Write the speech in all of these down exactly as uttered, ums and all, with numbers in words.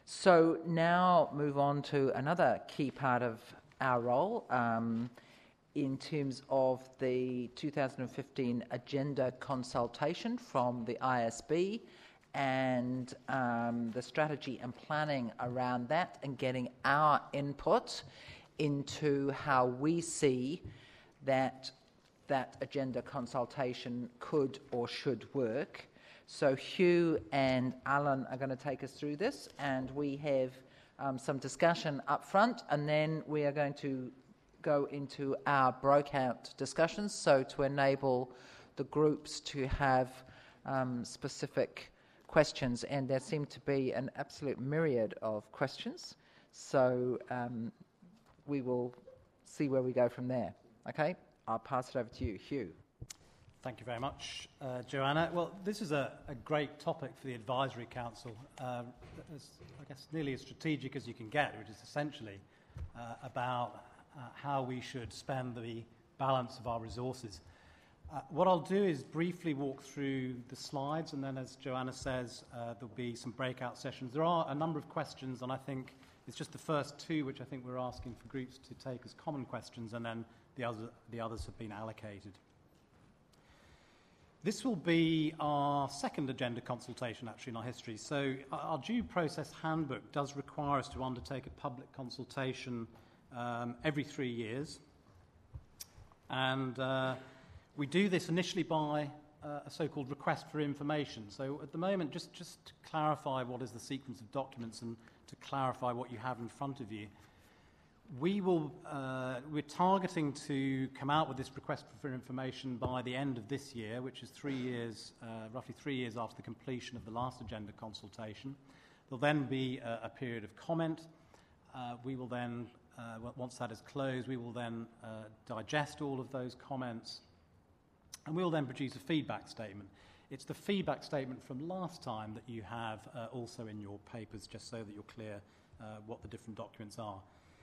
So now move on to another key part of our role um, in terms of the two thousand fifteen agenda consultation from the I S B and um, the strategy and planning around that, and getting our input into how we see that that agenda consultation could or should work. So Hugh and Alan are going to take us through this, and we have um, some discussion up front, and then we are going to go into our breakout discussions, so to enable the groups to have um, specific questions, and there seem to be an absolute myriad of questions, so um, we will see where we go from there. Okay, I'll pass it over to you, Hugh. Thank you very much, uh, Joanna. Well, this is a, a great topic for the Advisory Council, uh, as, I guess nearly as strategic as you can get, which is essentially uh, about uh, how we should spend the balance of our resources. Uh, what I'll do is briefly walk through the slides, and then, as Joanna says, uh, there'll be some breakout sessions. There are a number of questions, and I think it's just the first two which I think we're asking for groups to take as common questions, and then the, other, the others have been allocated. This will be our second agenda consultation, actually, in our history. So our due process handbook does require us to undertake a public consultation um, every three years. And uh, we do this initially by uh, a so-called request for information. So at the moment, just, just to clarify what is the sequence of documents and to clarify what you have in front of you, We will, uh, we're targeting to come out with this request for information by the end of this year, which is three years, uh, roughly three years after the completion of the last agenda consultation. There'll then be a, a period of comment. Uh, we will then, uh, once that is closed, we will then uh, digest all of those comments, and we will then produce a feedback statement. It's the feedback statement from last time that you have uh, also in your papers, just so that you're clear uh, what the different documents are.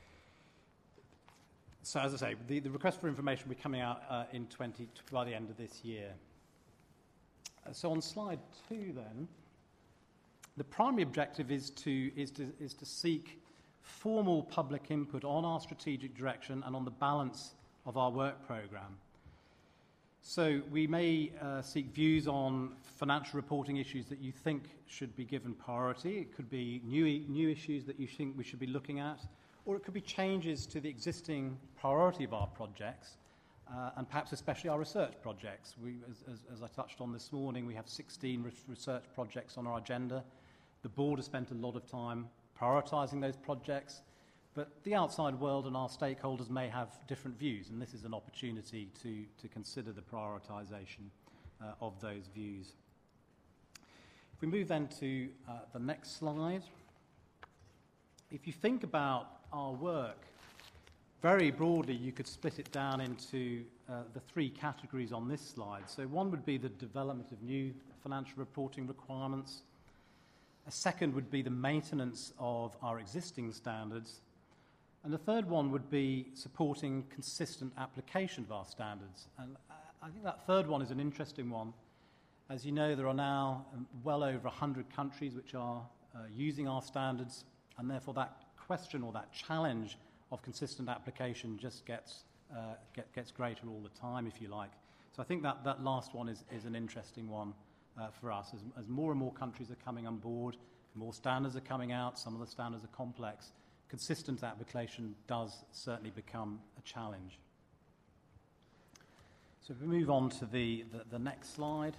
So, as I say, the, the request for information will be coming out uh, in twenty by the end of this year. Uh, so, on slide two, then, the primary objective is to is to is to seek formal public input on our strategic direction and on the balance of our work programme. So, we may uh, seek views on financial reporting issues that you think should be given priority. It could be new new issues that you think we should be looking at, or it could be changes to the existing priority of our projects, uh, and perhaps especially our research projects. We, as, as, as I touched on this morning, we have sixteen re- research projects on our agenda. The board has spent a lot of time prioritising those projects, but the outside world and our stakeholders may have different views, and this is an opportunity to, to consider the prioritisation uh, of those views. If we move then to uh, the next slide. If you think about our work, very broadly, you could split it down into uh, the three categories on this slide. So one would be the development of new financial reporting requirements. A second would be the maintenance of our existing standards. And the third one would be supporting consistent application of our standards. And I think that third one is an interesting one. As you know, there are now well over one hundred countries which are uh, using our standards, and therefore that question or that challenge of consistent application just gets uh, get, gets greater all the time, if you like. So I think that, that last one is, is an interesting one uh, for us. As, as more and more countries are coming on board, more standards are coming out, some of the standards are complex, consistent application does certainly become a challenge. So if we move on to the, the, the next slide.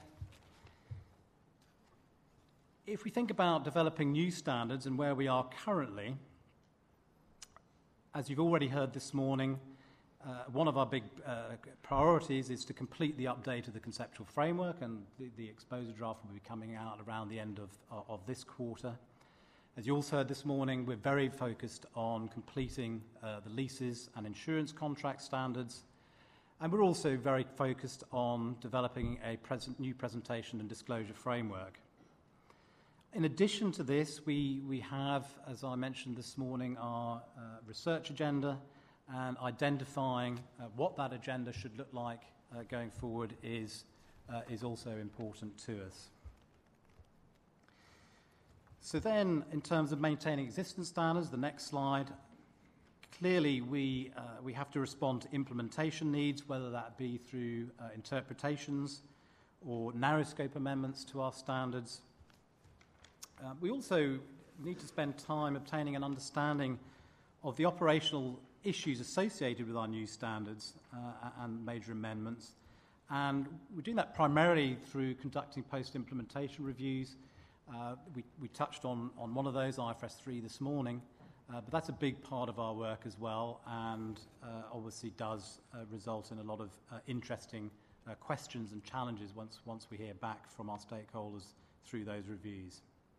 If we think about developing new standards and where we are currently, as you've already heard this morning, uh, one of our big uh, priorities is to complete the update of the conceptual framework, and the, the exposure draft will be coming out around the end of, of, of this quarter. As you also heard this morning, we're very focused on completing uh, the leases and insurance contract standards, and we're also very focused on developing a present, new presentation and disclosure framework. In addition to this, we, we have, as I mentioned this morning, our uh, research agenda, and identifying uh, what that agenda should look like uh, going forward is, uh, is also important to us. So then, in terms of maintaining existing standards, the next slide, clearly we, uh, we have to respond to implementation needs, whether that be through uh, interpretations or narrow scope amendments to our standards. Uh, we also need to spend time obtaining an understanding of the operational issues associated with our new standards uh, and major amendments. And we're doing that primarily through conducting post-implementation reviews. Uh, we, we touched on, on one of those, I F R S three, this morning, uh, but that's a big part of our work as well, and uh, obviously does uh, result in a lot of uh, interesting uh, questions and challenges once, once we hear back from our stakeholders through those reviews.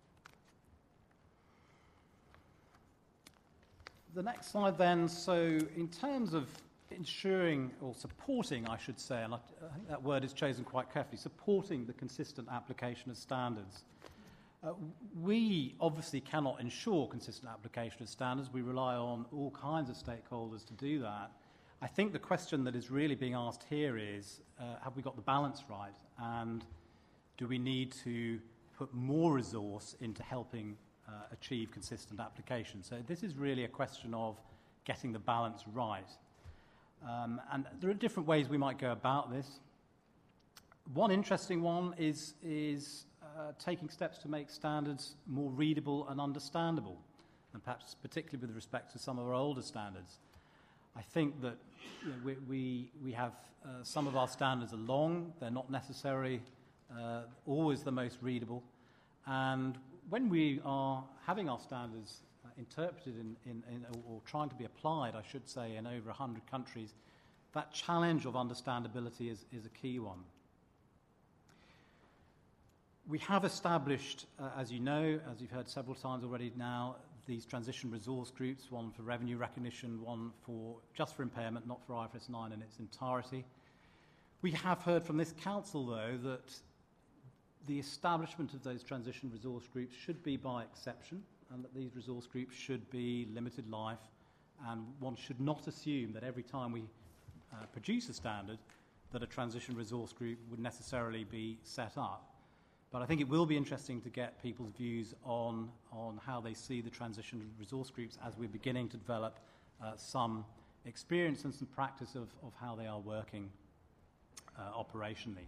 The next slide then, so in terms of ensuring, or supporting, I should say, and I, I think that word is chosen quite carefully, supporting the consistent application of standards. Uh, we obviously cannot ensure consistent application of standards. We rely on all kinds of stakeholders to do that. I think the question that is really being asked here is, uh, have we got the balance right? And do we need to put more resource into helping uh, achieve consistent application? So this is really a question of getting the balance right. Um, and there are different ways we might go about this. One interesting one is, is uh, taking steps to make standards more readable and understandable, and perhaps particularly with respect to some of our older standards. I think that you know, we, we, we have uh, some of our standards are long, they're not necessarily uh, always the most readable, and when we are having our standards uh, interpreted in, in, in, or trying to be applied, I should say, in over one hundred countries, that challenge of understandability is, is a key one. We have established, uh, as you know, as you've heard several times already now, these transition resource groups, one for revenue recognition, one for just for impairment, not for I F R S nine in its entirety. We have heard from this council, though, that the establishment of those transition resource groups should be by exception, and that these resource groups should be limited life, and one should not assume that every time we uh, produce a standard that a transition resource group would necessarily be set up. But I think it will be interesting to get people's views on, on how they see the transition resource groups as we're beginning to develop uh, some experience and some practice of, of how they are working uh, operationally.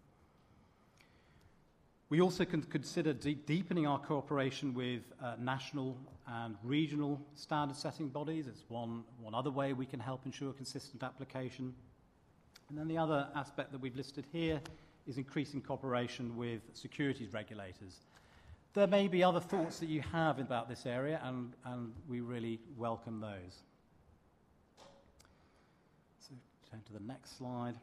We also can consider de- deepening our cooperation with uh, national and regional standard setting bodies. It's one, one other way we can help ensure consistent application. And then the other aspect that we've listed here is increasing cooperation with securities regulators. There may be other thoughts that you have about this area, and, and we really welcome those. So turn to the next slide.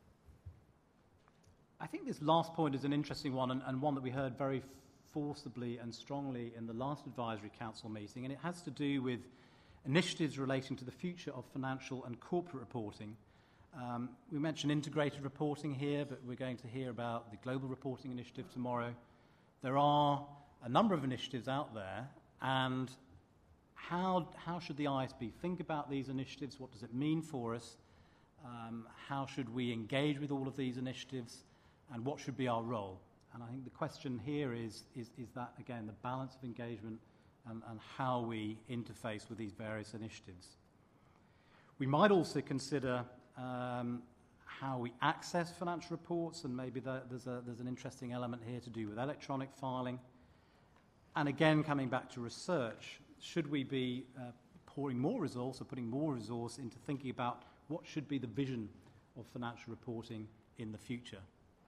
I think this last point is an interesting one, and, and one that we heard very forcibly and strongly in the last Advisory Council meeting, and it has to do with initiatives relating to the future of financial and corporate reporting. Um, we mentioned integrated reporting here, but we're going to hear about the Global Reporting Initiative tomorrow. There are a number of initiatives out there, and how, how should the I S B think about these initiatives? What does it mean for us? Um, how should we engage with all of these initiatives? And what should be our role? And I think the question here is, is, is that, again, the balance of engagement and, and how we interface with these various initiatives. We might also consider um, how we access financial reports, and maybe the, there's, a, there's an interesting element here to do with electronic filing. And again, coming back to research, should we be uh, pouring more resource or putting more resource into thinking about what should be the vision of financial reporting in the future?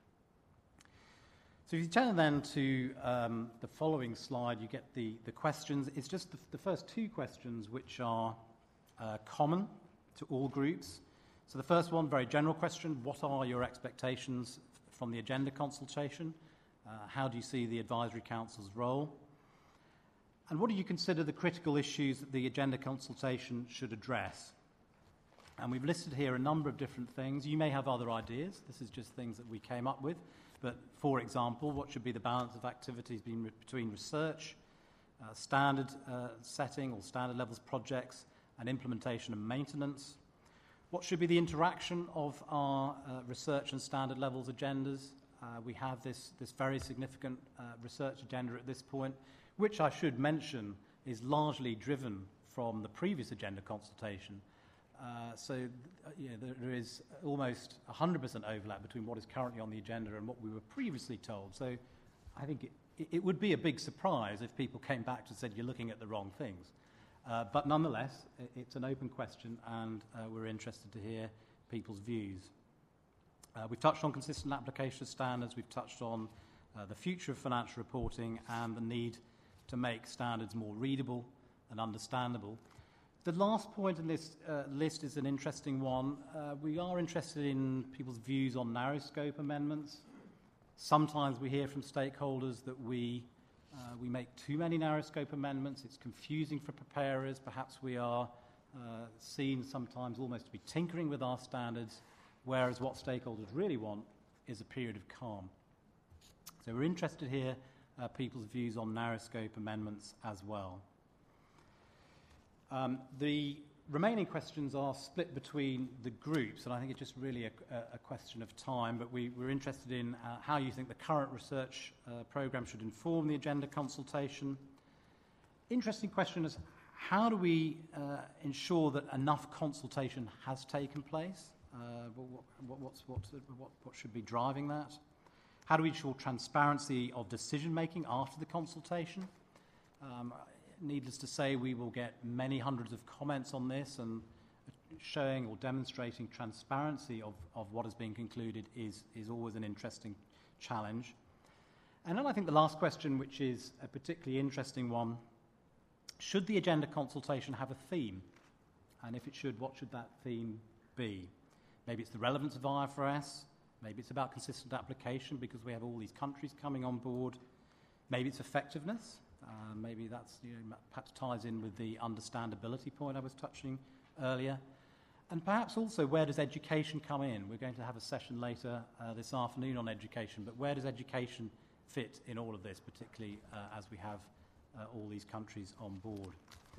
So if you turn then to um, the following slide, you get the, the questions. It's just the, the first two questions which are uh, common to all groups. So the first one, very general question: what are your expectations from the agenda consultation? Uh, how do you see the Advisory Council's role? And what do you consider the critical issues that the agenda consultation should address? And we've listed here a number of different things. You may have other ideas. This is just things that we came up with. But, for example, what should be the balance of activities between research, uh, standard uh, setting or standard levels projects, and implementation and maintenance? What should be the interaction of our uh, research and standard levels agendas? Uh, we have this, this very significant uh, research agenda at this point, which I should mention is largely driven from the previous agenda consultation. Uh, so uh, yeah, there, there is almost one hundred percent overlap between what is currently on the agenda and what we were previously told. So I think it, it would be a big surprise if people came back and said you're looking at the wrong things. Uh, but nonetheless, it, it's an open question, and uh, we're interested to hear people's views. Uh, we've touched on consistent application standards. We've touched on uh, the future of financial reporting and the need to make standards more readable and understandable. The last point in this uh, list is an interesting one. Uh, we are interested in people's views on narrow scope amendments. Sometimes we hear from stakeholders that we, uh, we make too many narrow scope amendments. It's confusing for preparers. Perhaps we are uh, seen sometimes almost to be tinkering with our standards, whereas what stakeholders really want is a period of calm. So we're interested here uh, people's views on narrow scope amendments as well. Um, the remaining questions are split between the groups, and I think it's just really a, a question of time, but we, we're interested in uh, how you think the current research uh, programme should inform the agenda consultation. Interesting question is, how do we uh, ensure that enough consultation has taken place? Uh, what, what, what's, what, what, what should be driving that? How do we ensure transparency of decision-making after the consultation? Um, needless to say, we will get many hundreds of comments on this, and showing or demonstrating transparency of, of what is being concluded is, is always an interesting challenge. And then I think the last question, which is a particularly interesting one, should the agenda consultation have a theme? And if it should, what should that theme be? Maybe it's the relevance of I F R S. Maybe it's about consistent application because we have all these countries coming on board. Maybe it's effectiveness. Uh, maybe that's, you know, perhaps ties in with the understandability point I was touching earlier. And perhaps also, where does education come in? We're going to have a session later uh, this afternoon on education, but where does education fit in all of this, particularly uh, as we have uh, all these countries on board?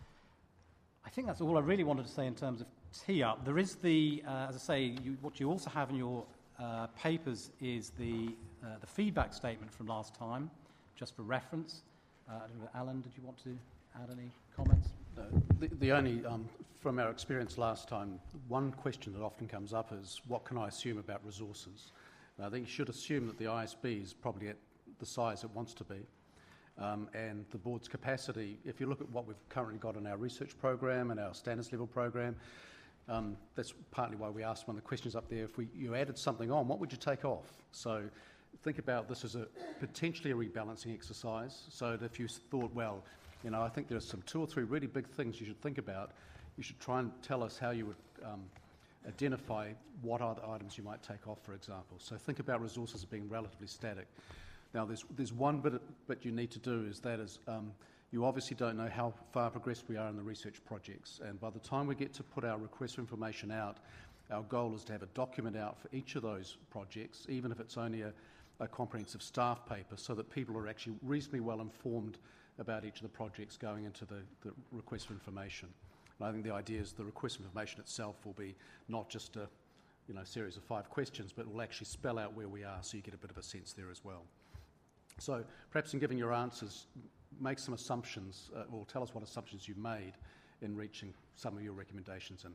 I think that's all I really wanted to say in terms of tee-up. There is the, uh, as I say, you, what you also have in your uh, papers is the, uh, the feedback statement from last time, just for reference. Uh, I don't know, Alan, did you want to add any comments? No, the, the only, um, from our experience last time, one question that often comes up is, what can I assume about resources? And I think you should assume that the I S B is probably at the size it wants to be. Um, and the board's capacity, if you look at what we've currently got in our research program and our standards level program, um, that's partly why we asked one of the questions up there, if we, you added something on, what would you take off? So think about this as a potentially a rebalancing exercise, so that if you thought, well, you know, I think there's some two or three really big things you should think about, you should try and tell us how you would um, identify what are the items you might take off, for example. So think about resources as being relatively static. Now, there's there's one bit bit you need to do is that is um, you obviously don't know how far progressed we are in the research projects, and by the time we get to put our request for information out, our goal is to have a document out for each of those projects, even if it's only a, a comprehensive staff paper, so that people are actually reasonably well informed about each of the projects going into the, the request for information. And I think the idea is the request for information itself will be not just a you know series of five questions, but it will actually spell out where we are, so you get a bit of a sense there as well. So perhaps in giving your answers, make some assumptions, uh, or tell us what assumptions you've made in reaching some of your recommendations in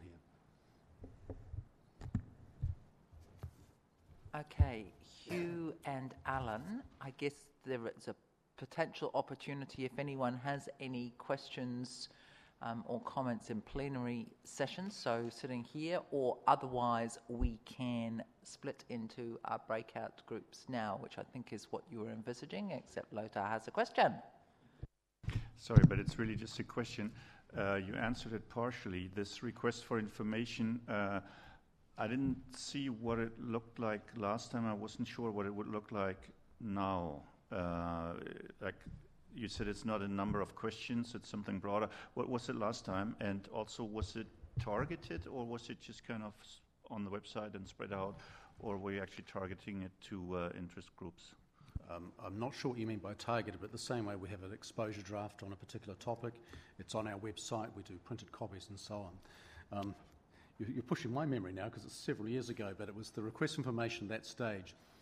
here. Okay, Hugh and Alan, I guess there is a potential opportunity if anyone has any questions um, or comments in plenary sessions, so sitting here, or otherwise we can split into our breakout groups now, which I think is what you were envisaging, except Lothar has a question. Sorry, but it's really just a question. Uh, you answered it partially. This request for information, uh, I didn't see what it looked like last time. I wasn't sure what it would look like now. Uh, like you said, it's not a number of questions, it's something broader. What was it last time? And also, was it targeted, or was it just kind of on the website and spread out, or were you actually targeting it to uh, interest groups? Um, I'm not sure what you mean by targeted, but the same way we have an exposure draft on a particular topic, it's on our website, we do printed copies and so on. Um, you, you're pushing my memory now because it's several years ago, but it was the request for information at that stage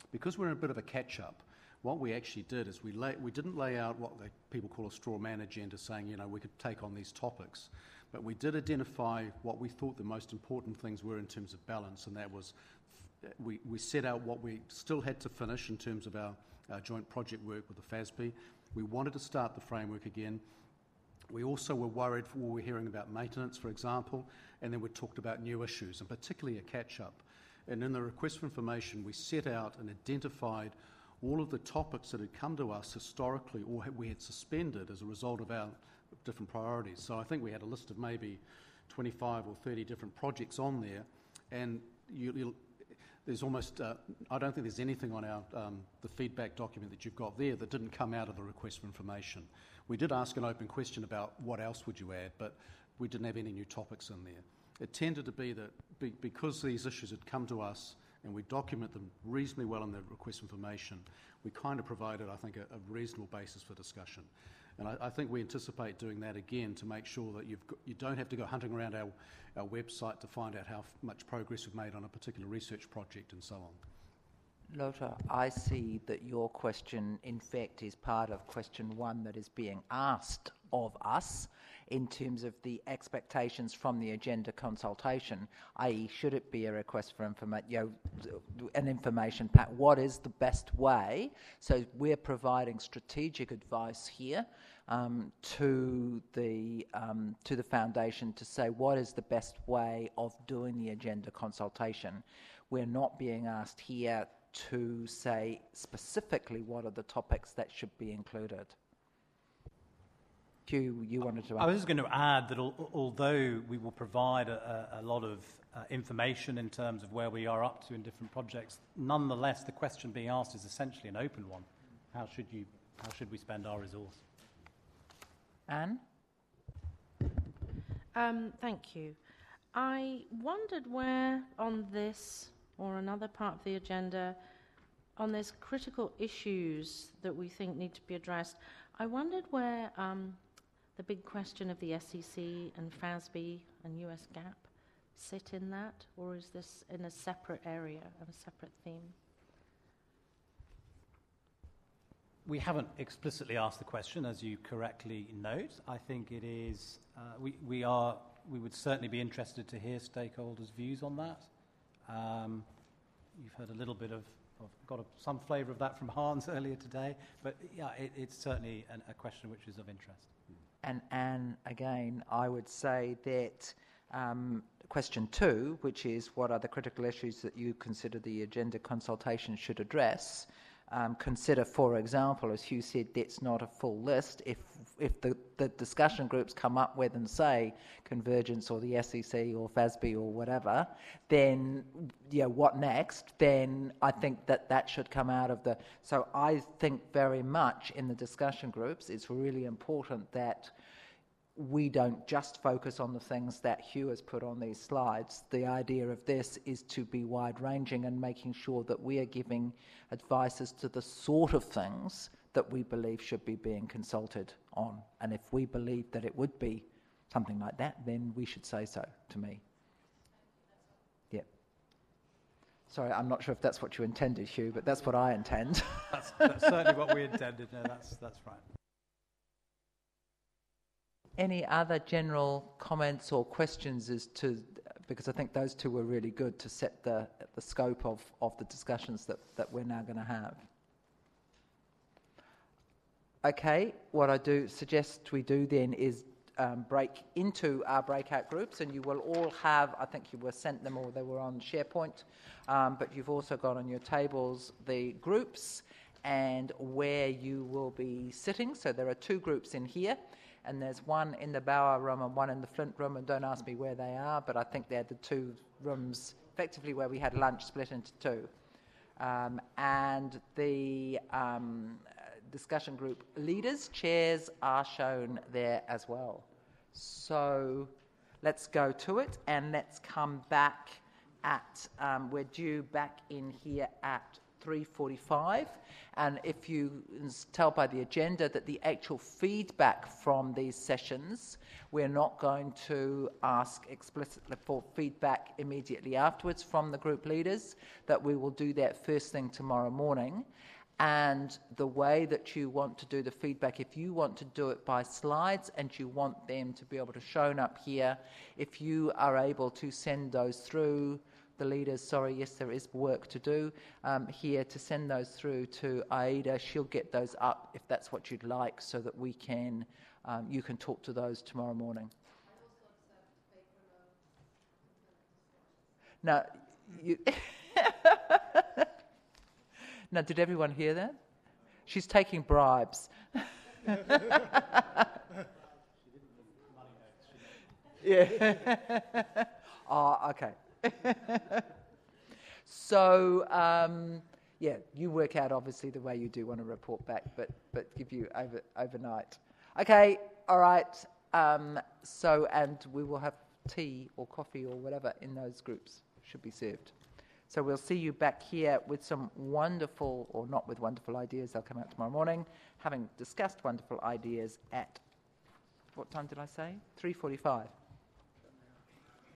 because we're in a bit of a catch-up, what we actually did is we lay, we didn't lay out what the people call a straw man agenda, saying, you know, we could take on these topics, but we did identify what we thought the most important things were in terms of balance, and that was we, we set out what we still had to finish in terms of our, our joint project work with the F A S B. We wanted to start the framework again. We also were worried for what we were hearing about maintenance, for example, and then we talked about new issues, and particularly a catch-up. And in the request for information, we set out and identified all of the topics that had come to us historically or we had suspended as a result of our different priorities. So I think we had a list of maybe twenty-five or thirty different projects on there, and you, you'll, there's almost, uh, I don't think there's anything on our um, the feedback document that you've got there that didn't come out of the request for information. We did ask an open question about what else would you add, but we didn't have any new topics in there. It tended to be that be, because these issues had come to us and we document them reasonably well in the request for information, we kind of provided, I think, a, a reasonable basis for discussion. And I, I think we anticipate doing that again to make sure that you've got, you don't have to go hunting around our, our website to find out how f- much progress we've made on a particular research project and so on. Lothar, I see that your question, in fact, is part of question one that is being asked of us in terms of the expectations from the agenda consultation, that is should it be a request for information, you know, an information pack? What is the best way? So we're providing strategic advice here um, to the um, to the foundation to say what is the best way of doing the agenda consultation. We're not being asked here to say specifically what are the topics that should be included. Hugh, you wanted to... I was just going to add that al- although we will provide a, a lot of uh, information in terms of where we are up to in different projects, nonetheless the question being asked is essentially an open one. How should you, how should we spend our resource? Anne? Um, thank you. I wondered where on this or another part of the agenda, on this critical issues that we think need to be addressed, I wondered where um, the big question of the S E C and F A S B and U S GAP sit in that, or is this in a separate area and a separate theme? We haven't explicitly asked the question, as you correctly note. I think it is, uh, we, we are, we would certainly be interested to hear stakeholders' views on that. Um, you've heard a little bit of, of got a, some flavour of that from Hans earlier today, but yeah, it, it's certainly an, a question which is of interest. And Anne, again, I would say that um, question two, which is what are the critical issues that you consider the agenda consultation should address, um, consider, for example, as Hugh said, that's not a full list. If if the, the discussion groups come up with and say convergence or the S E C or F A S B or whatever, then, yeah, what next? Then I think that that should come out of the... So I think very much in the discussion groups it's really important that we don't just focus on the things that Hugh has put on these slides. The idea of this is to be wide-ranging and making sure that we are giving advice as to the sort of things that we believe should be being consulted on. And if we believe that it would be something like that, then we should say so, to me. Yeah. Sorry, I'm not sure if that's what you intended, Hugh, but that's what I intend. That's, that's certainly what we intended. No, that's, that's right. Any other general comments or questions as to, because I think those two were really good to set the the scope of, of the discussions that, that we're now going to have. Okay, what I do suggest we do then is um, break into our breakout groups, and you will all have, I think you were sent them or they were on SharePoint, um, but you've also got on your tables the groups and where you will be sitting. So there are two groups in here. And there's one in the Bauer room and one in the Flint room, and don't ask me where they are, but I think they're the two rooms effectively where we had lunch split into two. Um, and the um, discussion group leaders, chairs, are shown there as well. So let's go to it, and let's come back at, um, we're due back in here at three forty-five. And if you tell by the agenda that the actual feedback from these sessions, we're not going to ask explicitly for feedback immediately afterwards from the group leaders, that we will do that first thing tomorrow morning. And the way that you want to do the feedback, if you want to do it by slides and you want them to be able to shown up here, if you are able to send those through, the leaders, sorry, yes, there is work to do um, here, to send those through to Aida. She'll get those up if that's what you'd like, so that we can, um, you can talk to those tomorrow morning. Now, you... Now, did everyone hear that? She's taking bribes. Yeah. Oh, okay. So, um, yeah, you work out obviously the way you do want to report back, but but give you over overnight. Okay, all right. Um, so, and we will have tea or coffee or whatever in those groups should be served. So we'll see you back here with some wonderful, or not with wonderful ideas, they'll come out tomorrow morning, having discussed wonderful ideas at, what time did I say? three forty-five.